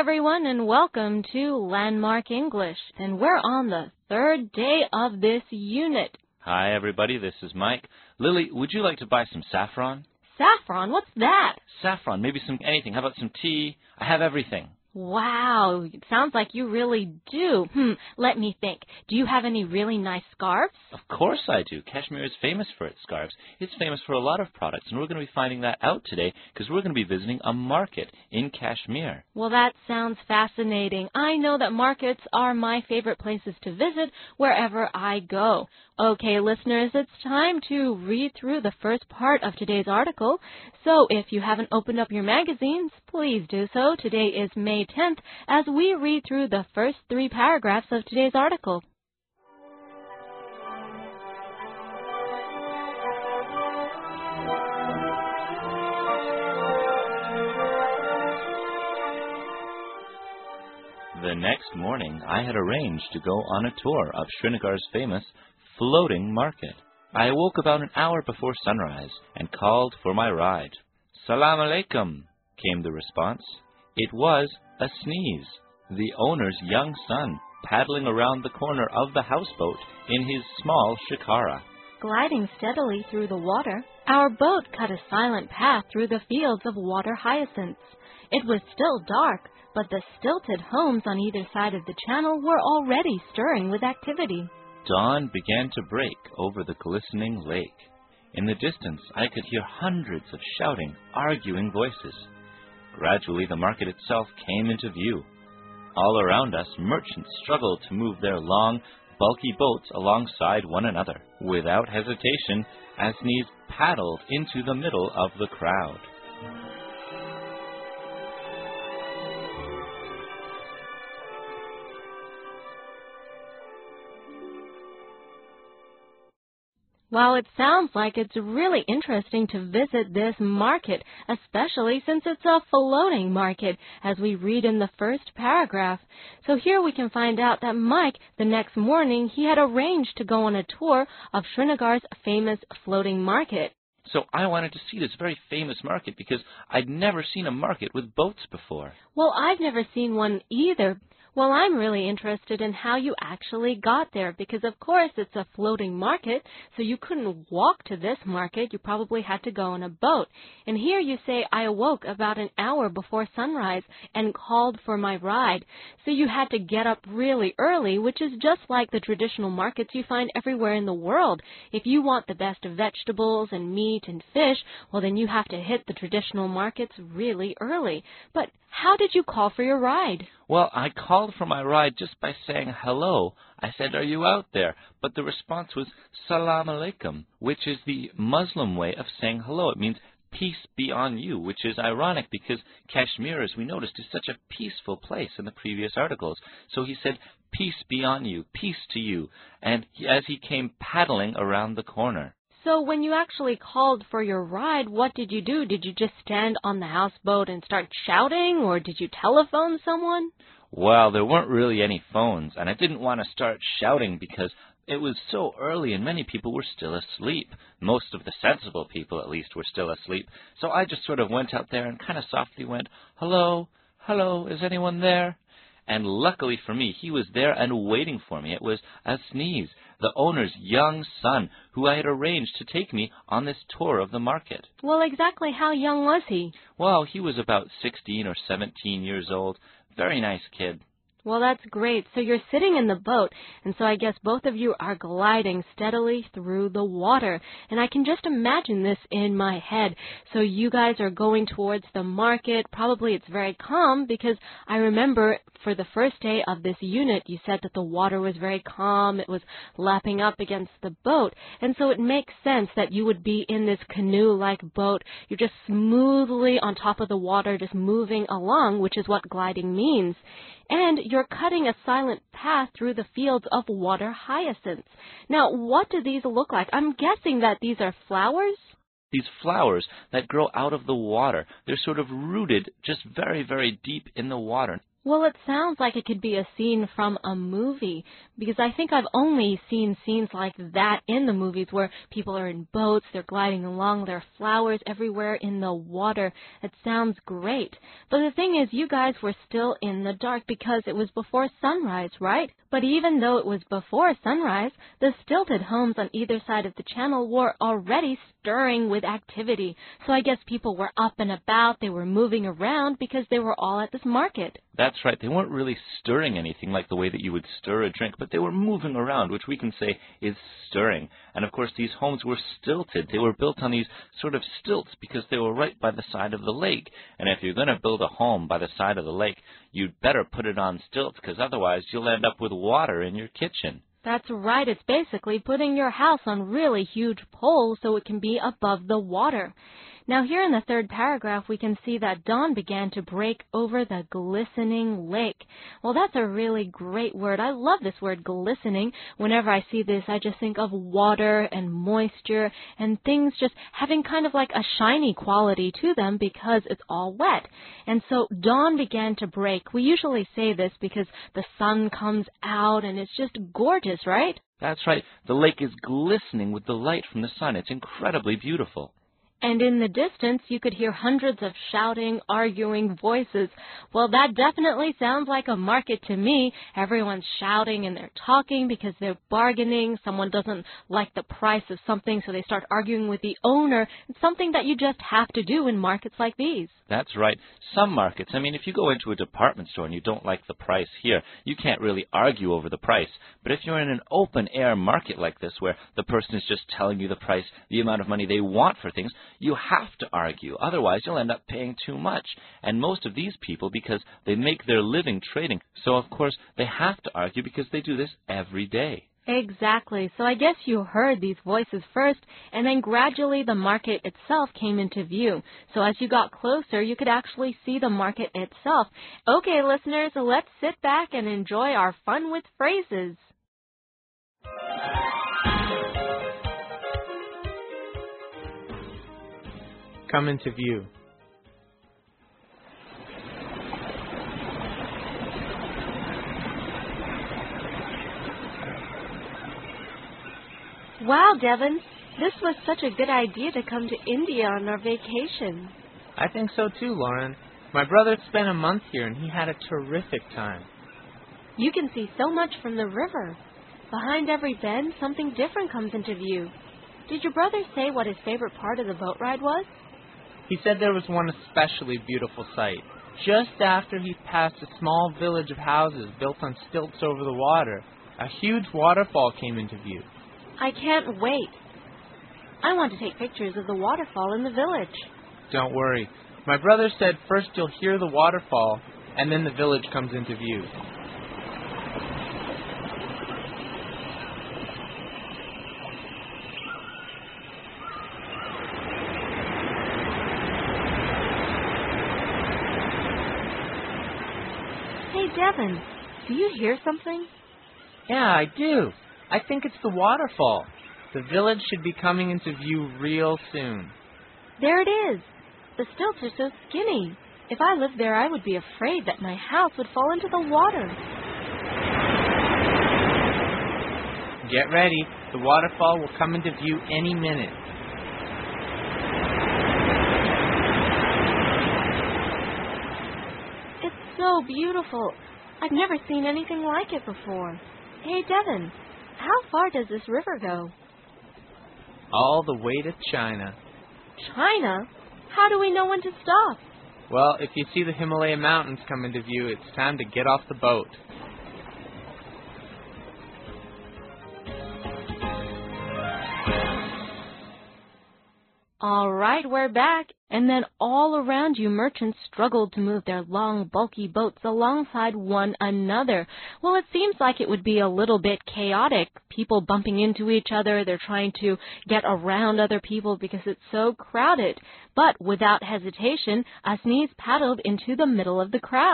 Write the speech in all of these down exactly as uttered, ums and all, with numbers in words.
everyone, and welcome to Landmark English. And we're on the third day of this unit. Hi, everybody. This is Mike. Lily, would you like to buy some saffron? Saffron? What's that? Saffron. Maybe some anything. How about some tea? I have everything. Wow, it sounds like you really do. Hmm, let me think. Do you have any really nice scarves? Of course I do. Kashmir is famous for its scarves. It's famous for a lot of products, and we're going to be finding that out today because we're going to be visiting a market in Kashmir. Well, that sounds fascinating. I know that markets are my favorite places to visit wherever I go. Okay, listeners, it's time to read through the first part of today's article. So if you haven't opened up your magazines, please do so. Today is May tenth as we read through the first three paragraphs of today's article. The next morning, I had arranged to go on a tour of Srinagar's famous floating market. I awoke about an hour before sunrise and called for my ride. "Salam alaikum," came the response. It was a sneeze, the owner's young son, paddling around the corner of the houseboat in his small shikara. Gliding steadily through the water, our boat cut a silent path through the fields of water hyacinths. It was still dark, but the stilted homes on either side of the channel were already stirring with activity. Dawn began to break over the glistening lake. In the distance, I could hear hundreds of shouting, arguing voices. Gradually, the market itself came into view. All around us, merchants struggled to move their long, bulky boats alongside one another. Without hesitation, Asniz paddled into the middle of the crowd. Well, it sounds like it's really interesting to visit this market, especially since it's a floating market, as we read in the first paragraph. So here we can find out that Mike, the next morning, he had arranged to go on a tour of Srinagar's famous floating market. So I wanted to see this very famous market because I'd never seen a market with boats before. Well, I've never seen one either. Well, I'm really interested in how you actually got there because, of course, it's a floating market, so you couldn't walk to this market. You probably had to go on a boat. And here you say, I awoke about an hour before sunrise and called for my ride. So you had to get up really early, which is just like the traditional markets you find everywhere in the world. If you want the best of vegetables and meat and fish, well, then you have to hit the traditional markets really early. But how did you call for your ride? Well, I called for my ride just by saying hello. I said, "Are you out there?" But the response was Salam alaikum, which is the Muslim way of saying hello. It means peace be on you, which is ironic because Kashmir, as we noticed, is such a peaceful place in the previous articles. So he said, "Peace be on you, peace to you," and he, as he came paddling around the corner. So when you actually called for your ride, what did you do? Did you just stand on the houseboat and start shouting, or did you telephone someone? Well, there weren't really any phones, and I didn't want to start shouting because it was so early and many people were still asleep. Most of the sensible people, at least, were still asleep. So I just sort of went out there and kind of softly went, "Hello, hello, is anyone there?" And luckily for me, he was there and waiting for me. It was Asniz, the owner's young son, who I had arranged to take me on this tour of the market. Well, exactly how young was he? Well, he was about sixteen or seventeen years old. Very nice kid. Well, that's great. So you're sitting in the boat, and so I guess both of you are gliding steadily through the water. And I can just imagine this in my head. So you guys are going towards the market. Probably it's very calm because I remember for the first day of this unit, you said that the water was very calm. It was lapping up against the boat. And so it makes sense that you would be in this canoe-like boat. You're just smoothly on top of the water, just moving along, which is what gliding means. And you're cutting a silent path through the fields of water hyacinths. Now, what do these look like? I'm guessing that these are flowers? These flowers that grow out of the water, they're sort of rooted just very, very deep in the water. Well, it sounds like it could be a scene from a movie, because I think I've only seen scenes like that in the movies where people are in boats, they're gliding along, there are flowers everywhere in the water. It sounds great. But the thing is, you guys were still in the dark because it was before sunrise, right? But even though it was before sunrise, the stilted homes on either side of the channel were already stirring with activity. So I guess people were up and about, they were moving around because they were all at this market. That's right. They weren't really stirring anything like the way that you would stir a drink, but they were moving around, which we can say is stirring. And of course, these homes were stilted. They were built on these sort of stilts because they were right by the side of the lake. And if you're going to build a home by the side of the lake, you'd better put it on stilts, because otherwise you'll end up with water in your kitchen. That's right. It's basically putting your house on really huge poles so it can be above the water. Now, here in the third paragraph, we can see that dawn began to break over the glistening lake. Well, that's a really great word. I love this word, glistening. Whenever I see this, I just think of water and moisture and things just having kind of like a shiny quality to them because it's all wet. And so dawn began to break. We usually say this because the sun comes out and it's just gorgeous, right? That's right. The lake is glistening with the light from the sun. It's incredibly beautiful. And in the distance, you could hear hundreds of shouting, arguing voices. Well, that definitely sounds like a market to me. Everyone's shouting and they're talking because they're bargaining. Someone doesn't like the price of something, so they start arguing with the owner. It's something that you just have to do in markets like these. That's right. Some markets, I mean, if you go into a department store and you don't like the price here, you can't really argue over the price. But if you're in an open-air market like this where the person is just telling you the price, the amount of money they want for things, you have to argue. Otherwise, you'll end up paying too much. And most of these people, because they make their living trading, so of course they have to argue because they do this every day. Exactly. So I guess you heard these voices first, and then gradually the market itself came into view. So as you got closer, you could actually see the market itself. Okay, listeners, let's sit back and enjoy our fun with phrases. Come into view. Wow, Devin, this was such a good idea to come to India on our vacation. I think so too, Lauren. My brother spent a month here and he had a terrific time. You can see so much from the river. Behind every bend, something different comes into view. Did your brother say what his favorite part of the boat ride was? He said there was one especially beautiful sight. Just after he passed a small village of houses built on stilts over the water, a huge waterfall came into view. I can't wait. I want to take pictures of the waterfall in the village. Don't worry. My brother said first you'll hear the waterfall, and then the village comes into view. Hey, Devin, do you hear something? Yeah, I do. I think it's the waterfall. The village should be coming into view real soon. There it is. The stilts are so skinny. If I lived there, I would be afraid that my house would fall into the water. Get ready. The waterfall will come into view any minute. It's so beautiful. I've never seen anything like it before. Hey, Devin, how far does this river go? All the way to China. China? How do we know when to stop? Well, if you see the Himalaya mountains come into view, it's time to get off the boat. All right, we're back. And then all around you, merchants struggled to move their long, bulky boats alongside one another. Well, it seems like it would be a little bit chaotic. People bumping into each other. They're trying to get around other people because it's so crowded. But without hesitation, Asniz paddled into the middle of the crowd.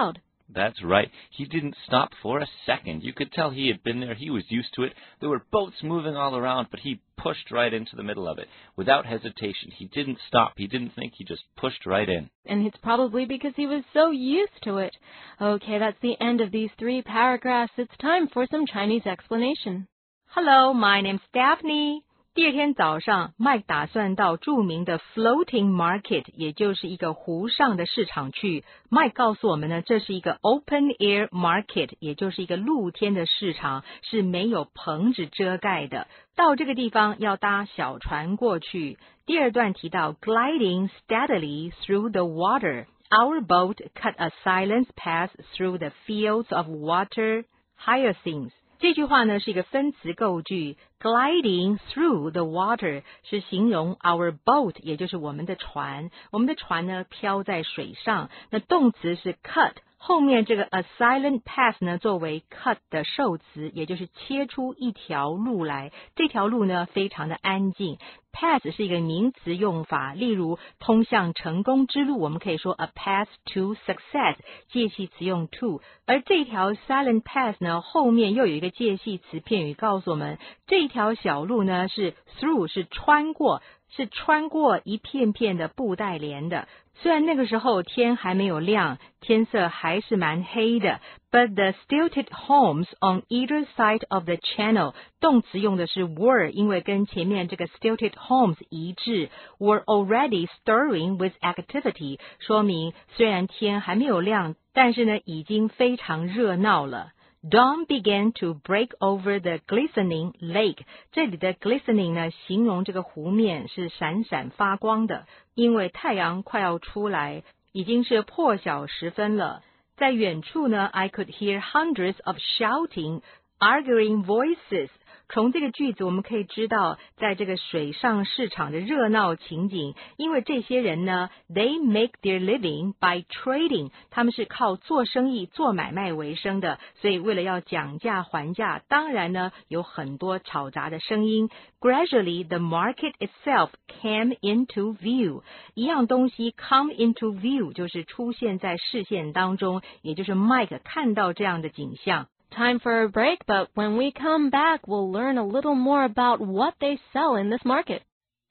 That's right. He didn't stop for a second. You could tell he had been there. He was used to it. There were boats moving all around, but he pushed right into the middle of it without hesitation. He didn't stop. He didn't think. He just pushed right in. And it's probably because he was so used to it. Okay, that's the end of these three paragraphs. It's time for some Chinese explanation. Hello, my name's Daphne. 第二天早上 Mike 打算到著名的 floating market 也就是一个湖上的市场去。 Mike 告诉我们呢，这是一个 open air market 也就是一个露天的市场，是没有棚子遮盖的。到这个地方要搭小船过去。第二段提到 gliding steadily through the water. Our boat cut a silent path through the fields of water hyacinths. 这句话呢是一个分词构句 gliding through the water 是形容 our boat 也就是我们的船，我们的船呢飘在水上。那动词是 cut， 后面这个 a silent path 呢作为 cut 的受词，也就是切出一条路来，这条路呢非常的安静。path 是一个名词用法，例如通向成功之路，我们可以说 a path to success， 介系词用 to， 而这条 silent path 呢后面又有一个介系词片语告诉我们，这条小路呢是 through 是穿过，是穿过一片片的布袋莲的。虽然那个时候天还没有亮，天色还是蛮黑的 but the stilted homes on either side of the channel 动词用的是 were 因为跟前面这个 stilted homes 一致 were already stirring with activity 说明虽然天还没有亮，但是呢已经非常热闹了。Dawn began to break over the glistening lake. 这里的 glistening 呢，形容这个湖面是闪闪发光的，因为太阳快要出来，已经是破晓时分了。在远处呢 I could hear hundreds of shouting, arguing voices. 从这个句子我们可以知道，在这个水上市场的热闹情景，因为这些人呢 they make their living by trading， 他们是靠做生意做买卖为生的，所以为了要讲价还价，当然呢有很多吵杂的声音。 Gradually the market itself came into view. 一样东西 come into view 就是出现在视线当中，也就是 Mike 看到这样的景象。 Time for a break, but when we come back, we'll learn a little more about what they sell in this market.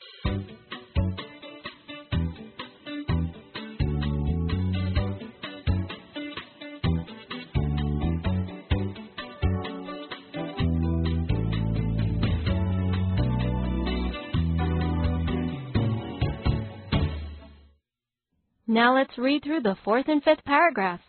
Now let's read through the fourth and fifth paragraphs.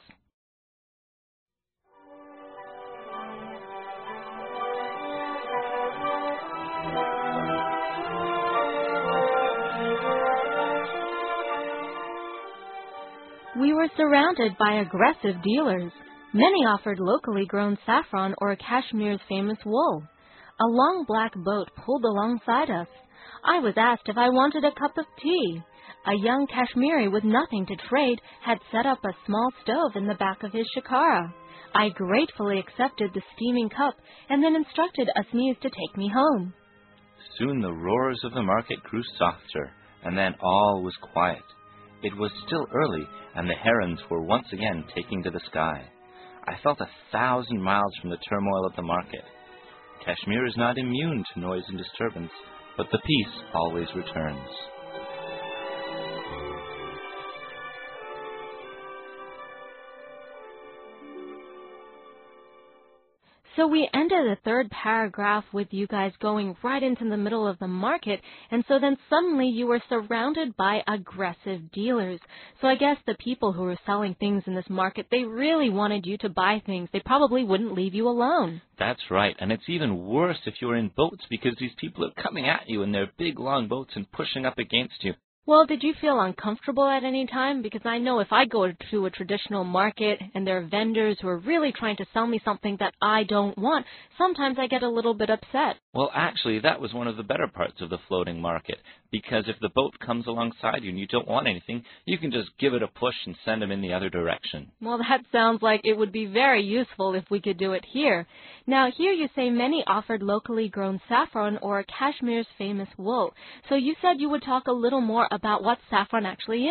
We were surrounded by aggressive dealers. Many offered locally grown saffron or Kashmir's famous wool. A long black boat pulled alongside us. I was asked if I wanted a cup of tea. A young Kashmiri with nothing to trade had set up a small stove in the back of his shikara. I gratefully accepted the steaming cup and then instructed Asniz to take me home. Soon the roars of the market grew softer, and then all was quiet. It was still early, and the herons were once again taking to the sky. I felt a thousand miles from the turmoil of the market. Kashmir is not immune to noise and disturbance, but the peace always returns. So we ended the third paragraph with you guys going right into the middle of the market, and so then suddenly you were surrounded by aggressive dealers. So I guess the people who were selling things in this market, they really wanted you to buy things. They probably wouldn't leave you alone. That's right, and it's even worse if you're in boats because these people are coming at you in their big long boats and pushing up against you. Well, did you feel uncomfortable at any time? Because I know if I go to a traditional market and there are vendors who are really trying to sell me something that I don't want, sometimes I get a little bit upset. Well, actually, that was one of the better parts of the floating market, because if the boat comes alongside you and you don't want anything, you can just give it a push and send them in the other direction. Well, that sounds like it would be very useful if we could do it here. Now, here you say many offered locally grown saffron or Kashmir's famous wool. So you said you would talk a little more about what saffron actually is.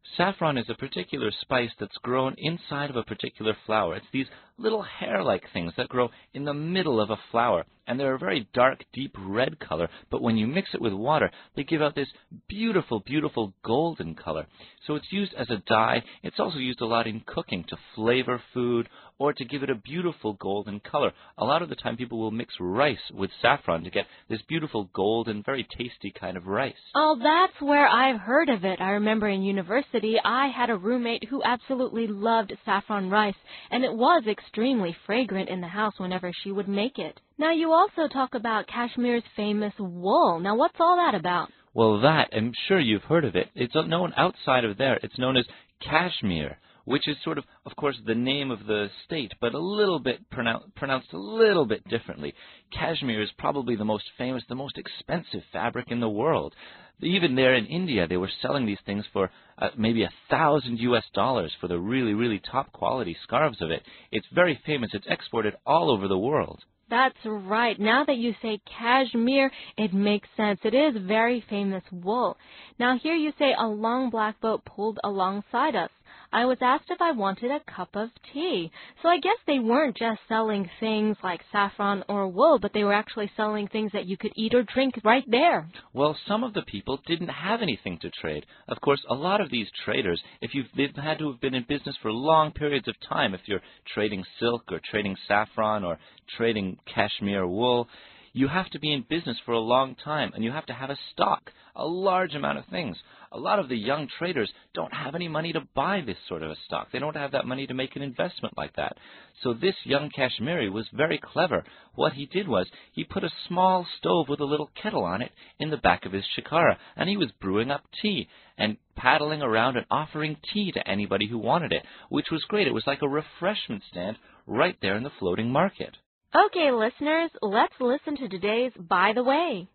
Saffron is a particular spice that's grown inside of a particular flower. It's these little hair-like things that grow in the middle of a flower, and they're a very dark, deep red color, but when you mix it with water, they give out this beautiful, beautiful golden color. So it's used as a dye. It's also used a lot in cooking to flavor food or to give it a beautiful golden color. A lot of the time people will mix rice with saffron to get this beautiful golden, very tasty kind of rice. Oh, that's where I've heard of it. I remember in university I had a roommate who absolutely loved saffron rice, and it was extremely fragrant in the house whenever she would make it. Now, you also talk about Kashmir's famous wool. Now, what's all that about? Well, that, I'm sure you've heard of it. It's known outside of there. It's known as Kashmir, which is sort of, of course, the name of the state, but a little bit pronoun- pronounced a little bit differently. Kashmir is probably the most famous, the most expensive fabric in the world. Even there in India, they were selling these things for uh, maybe a thousand U S dollars for the really, really top quality scarves of it. It's very famous. It's exported all over the world. That's right. Now that you say cashmere, it makes sense. It is very famous wool. Now here you say a long black boat pulled alongside us. I was asked if I wanted a cup of tea. So I guess they weren't just selling things like saffron or wool, but they were actually selling things that you could eat or drink right there. Well, some of the people didn't have anything to trade. Of course, a lot of these traders, if you've they've had to have been in business for long periods of time, if you're trading silk or trading saffron or trading cashmere wool, you have to be in business for a long time, and you have to have a stock, a large amount of things. A lot of the young traders don't have any money to buy this sort of a stock. They don't have that money to make an investment like that. So this young Kashmiri was very clever. What he did was he put a small stove with a little kettle on it in the back of his shikara, and he was brewing up tea and paddling around and offering tea to anybody who wanted it, which was great. It was like a refreshment stand right there in the floating market. Okay, listeners, let's listen to today's By the Way.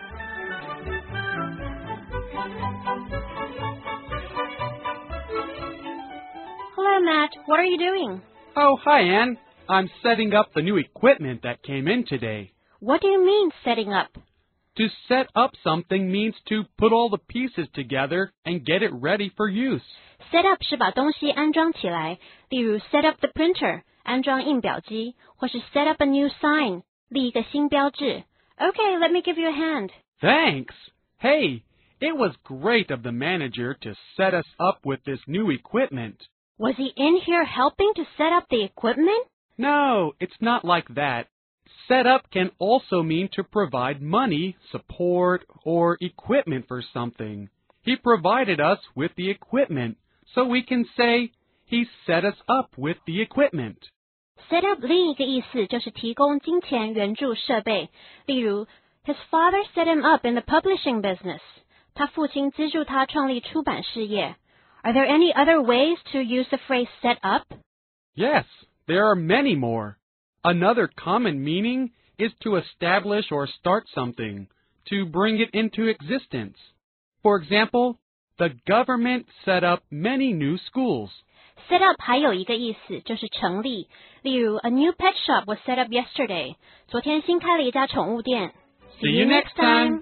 Hello, Matt. What are you doing? Oh, hi, Anne. I'm setting up the new equipment that came in today. What do you mean, setting up? To set up something means to put all the pieces together and get it ready for use. Set up 是把东西安装起来，例如 set up the printer, 安装印表机，或是 set up a new sign, 立一个新标志。Okay, let me give you a hand. Thanks. Hey, it was great of the manager to set us up with this new equipment. Was he in here helping to set up the equipment? No, it's not like that. Set up can also mean to provide money, support, or equipment for something. He provided us with the equipment, so we can say, he set us up with the equipment. Set up 另一个意思就是提供金钱援助设备，例如 His father set him up in the publishing business. 他父亲资助他创立出版事业。Are there any other ways to use the phrase set up? Yes, there are many more. Another common meaning is to establish or start something, to bring it into existence. For example, the government set up many new schools. Set up 还有一个意思就是成立，例如 A new pet shop was set up yesterday. 昨天新开了一家宠物店。 See you next time.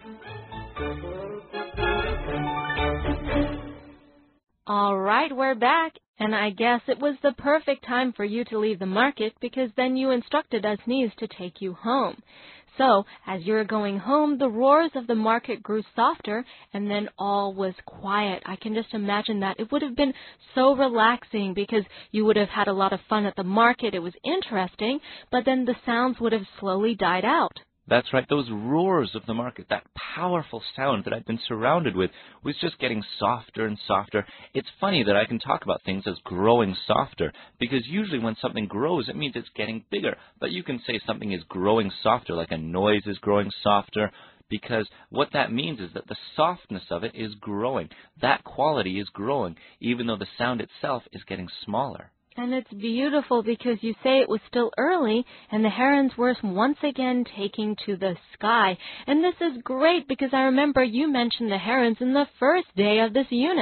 All right, we're back. And I guess it was the perfect time for you to leave the market because then you instructed Asniz to take you home. So, as you were going home, the roars of the market grew softer and then all was quiet. I can just imagine that. It would have been so relaxing because you would have had a lot of fun at the market. It was interesting, but then the sounds would have slowly died out. That's right, those roars of the market, that powerful sound that I've been surrounded with was just getting softer and softer. It's funny that I can talk about things as growing softer, because usually when something grows, it means it's getting bigger. But you can say something is growing softer, like a noise is growing softer, because what that means is that the softness of it is growing. That quality is growing, even though the sound itself is getting smaller. And it's beautiful because you say it was still early and the herons were once again taking to the sky. And this is great because I remember you mentioned the herons in the first day of this unit.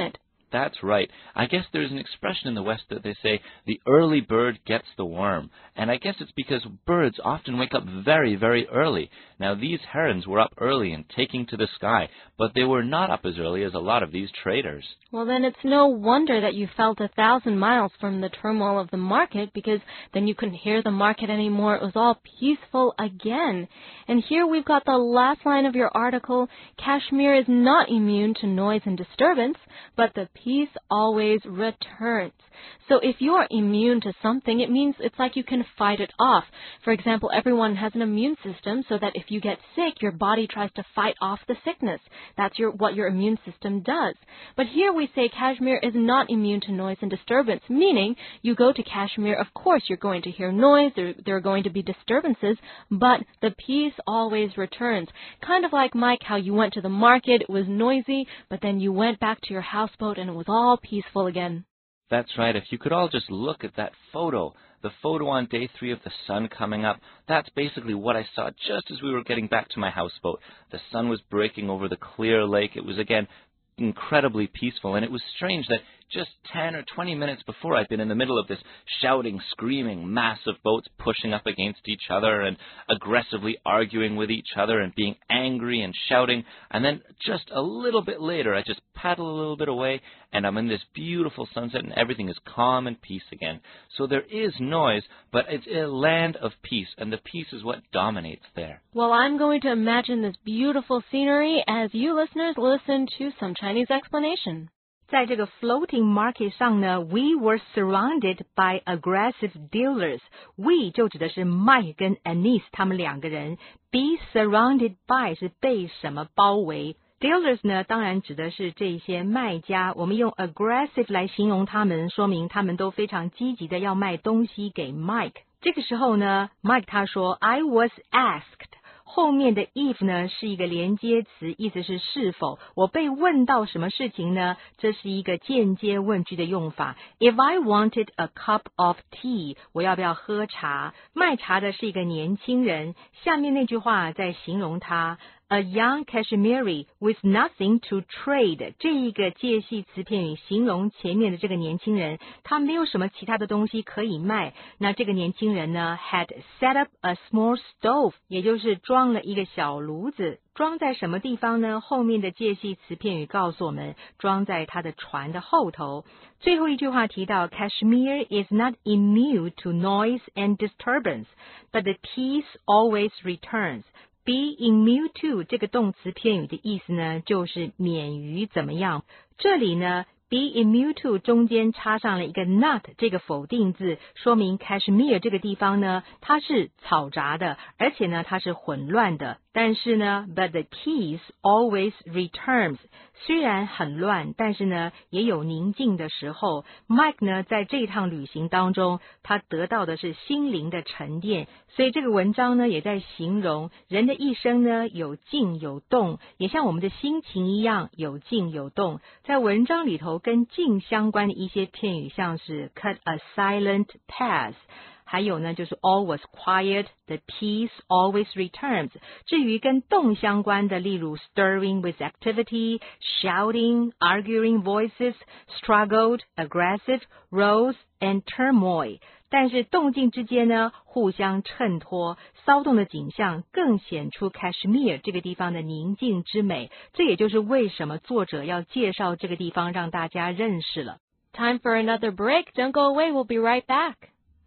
That's right. I guess there's an expression in the West that they say, the early bird gets the worm. And I guess it's because birds often wake up very, very early. Now, these herons were up early and taking to the sky, but they were not up as early as a lot of these traders. Well, then it's no wonder that you felt a thousand miles from the turmoil of the market, because then you couldn't hear the market anymore. It was all peaceful again. And here we've got the last line of your article. Kashmir is not immune to noise and disturbance, but the peace always returns. So if you are immune to something, it means it's like you can fight it off. For example, everyone has an immune system, so that if you get sick, your body tries to fight off the sickness. That's your, what your immune system does. But here we say Kashmir is not immune to noise and disturbance, meaning you go to Kashmir, of course you're going to hear noise, there, there are going to be disturbances, but the peace always returns. Kind of like, Mike, how you went to the market, it was noisy, but then you went back to your houseboat and it was all peaceful again. That's right. If you could all just look at that photo, the photo on day three of the sun coming up, that's basically what I saw just as we were getting back to my houseboat. The sun was breaking over the clear lake. It was, again, incredibly peaceful, and it was strange that just ten or twenty minutes before I'd been in the middle of this shouting, screaming mass of boats pushing up against each other and aggressively arguing with each other and being angry and shouting, and then just a little bit later I just paddle a little bit away and I'm in this beautiful sunset and everything is calm and peace again. So there is noise, but it's a land of peace, and the peace is what dominates there. Well, I'm going to imagine this beautiful scenery as you listeners listen to some Chinese explanation. 在这个 floating market 上呢 we were surrounded by aggressive dealers. We 就指的是 Mike 跟 Anise 他们两个人。Be surrounded by 是被什么包围。Dealers 呢当然指的是这些卖家，我们用 aggressive 来形容他们，说明他们都非常积极的要卖东西给 Mike。这个时候呢 Mike 他说 I was asked，后面的 if 呢是一个连接词，意思是是否。我被问到什么事情呢？这是一个间接问句的用法。If I wanted a cup of tea， 我要不要喝茶？卖茶的是一个年轻人。下面那句话在形容他。A young Kashmiri with nothing to trade， 这一个介系词片语形容前面的这个年轻人，他没有什么其他的东西可以卖。那这个年轻人呢 had set up a small stove， 也就是装了一个小炉子。装在什么地方呢？后面的介系词片语告诉我们，装在他的船的后头。最后一句话提到 Kashmir is not immune to noise and disturbance, but the peace always returns.Be immune to 这个动词片语的意思呢，就是免于怎么样。这里呢 be immune to 中间插上了一个 not 这个否定字，说明 Kashmir 这个地方呢，它是嘈杂的，而且呢，它是混乱的。但是呢 but the peace always returns， 虽然很乱，但是呢也有宁静的时候。 Mike 呢在这趟旅行当中，他得到的是心灵的沉淀，所以这个文章呢也在形容人的一生呢有静有动，也像我们的心情一样有静有动。在文章里头跟静相关的一些片语，像是 cut a silent path，还有呢就是 all was quiet, the peace always returns。 至于跟动相关的，例如 stirring with activity, shouting, arguing voices, struggled, aggressive, rose and turmoil。 但是动静之间呢互相衬托，骚动的景象更显出 Kashmir 这个地方的宁静之美。这也就是为什么作者要介绍这个地方让大家认识了。 Time for another break. Don't go away. We'll be right back.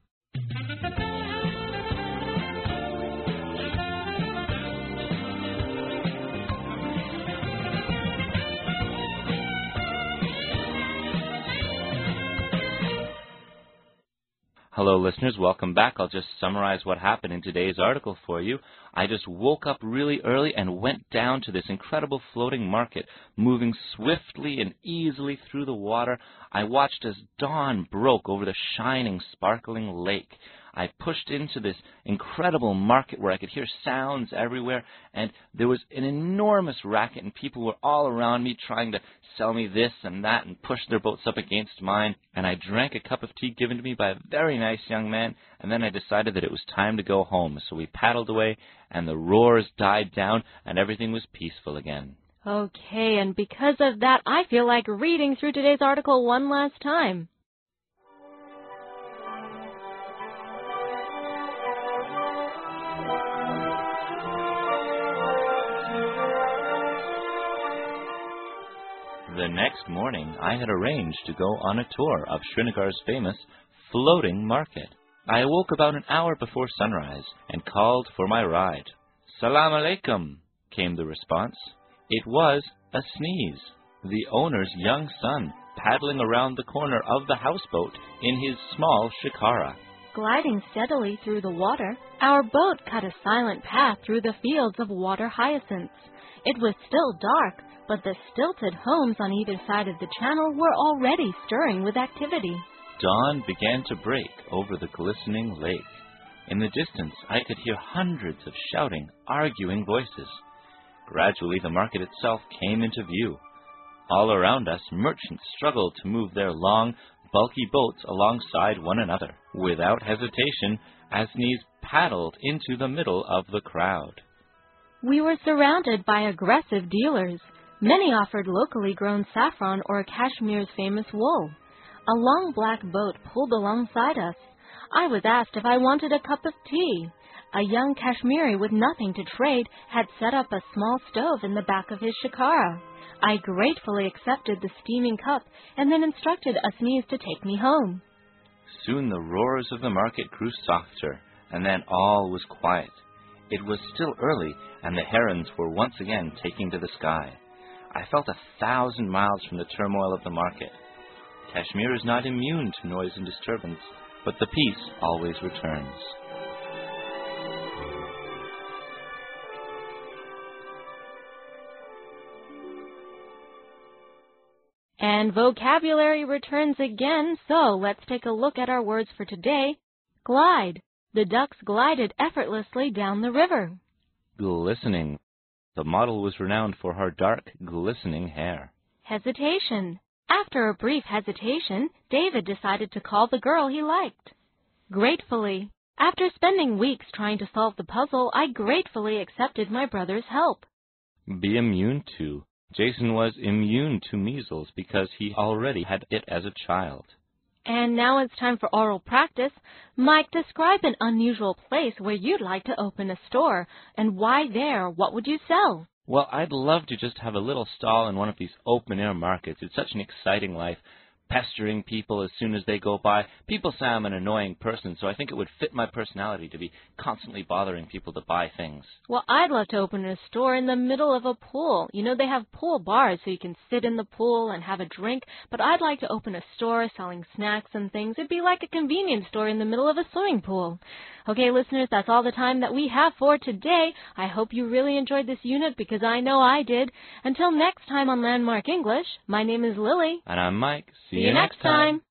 Hello, listeners. Welcome back. I'll just summarize what happened in today's article for you. I just woke up really early and went down to this incredible floating market, moving swiftly and easily through the water. I watched as dawn broke over the shining, sparkling lake. I pushed into this incredible market where I could hear sounds everywhere, and there was an enormous racket, and people were all around me trying to sell me this and that and push their boats up against mine. And I drank a cup of tea given to me by a very nice young man, and then I decided that it was time to go home. So we paddled away, and the roars died down, and everything was peaceful again. Okay, and because of that, I feel like reading through today's article one last time. The next morning, I had arranged to go on a tour of Srinagar's famous floating market. I awoke about an hour before sunrise and called for my ride. "Salam alaikum," came the response. It was a sneeze, the owner's young son, paddling around the corner of the houseboat in his small shikara. Gliding steadily through the water, our boat cut a silent path through the fields of water hyacinths. It was still dark, but the stilted homes on either side of the channel were already stirring with activity. Dawn began to break over the glistening lake. In the distance, I could hear hundreds of shouting, arguing voices. Gradually, the market itself came into view. All around us, merchants struggled to move their long, bulky boats alongside one another. Without hesitation, Asniz paddled into the middle of the crowd. We were surrounded by aggressive dealers. Many offered locally grown saffron or Kashmir's famous wool. A long black boat pulled alongside us. I was asked if I wanted a cup of tea. A young Kashmiri with nothing to trade had set up a small stove in the back of his shikara. I gratefully accepted the steaming cup and then instructed Asniz to take me home. Soon the roars of the market grew softer, and then all was quiet. It was still early, and the herons were once again taking to the sky. I felt a thousand miles from the turmoil of the market. Kashmir is not immune to noise and disturbance, but the peace always returns. And vocabulary returns again, so let's take a look at our words for today. Glide. The ducks glided effortlessly down the river. Glistening. The model was renowned for her dark, glistening hair. Hesitation. After a brief hesitation, David decided to call the girl he liked. Gratefully. After spending weeks trying to solve the puzzle, I gratefully accepted my brother's help. Be immune to. Jason was immune to measles because he already had it as a child. And now it's time for oral practice. Mike, describe an unusual place where you'd like to open a store. And why there? What would you sell? Well, I'd love to just have a little stall in one of these open-air markets. It's such an exciting life, pestering people as soon as they go by. People say I'm an annoying person, so I think it would fit my personality to be constantly bothering people to buy things. Well, I'd love to open a store in the middle of a pool. You know, they have pool bars so you can sit in the pool and have a drink, but I'd like to open a store selling snacks and things. It'd be like a convenience store in the middle of a swimming pool. Okay, listeners, that's all the time that we have for today. I hope you really enjoyed this unit because I know I did. Until next time on Landmark English, my name is Lily. And I'm Mike. See, See you next time.